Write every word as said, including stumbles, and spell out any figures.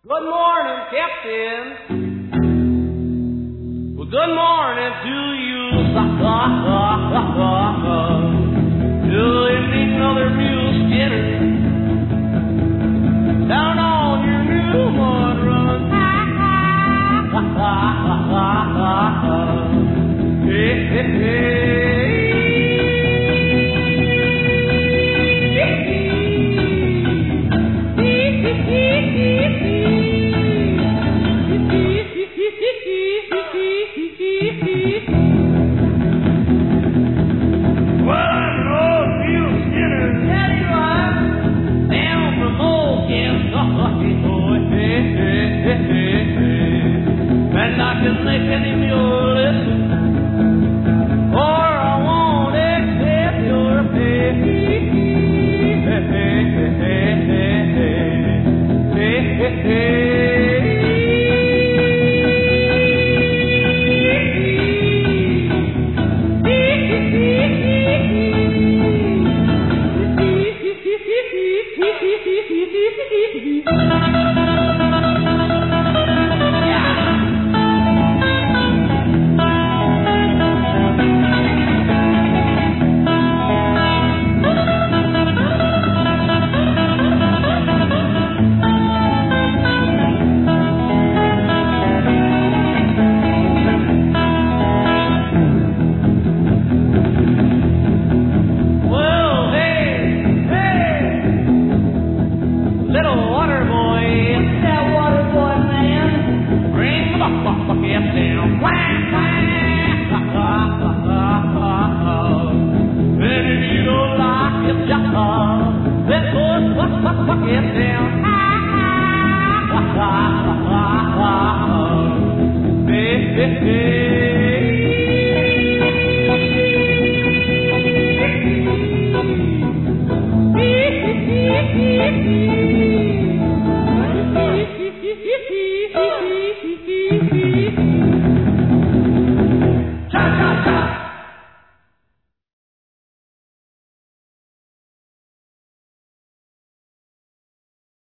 Good morning, Captain. Well, good morning to you. Do you need another mule skinner down on your Newmont run? Hey, hey, hey. And I can make any mule listen, or I won't accept your pay. Hey, hey, hey, hey, hey, hey. Down.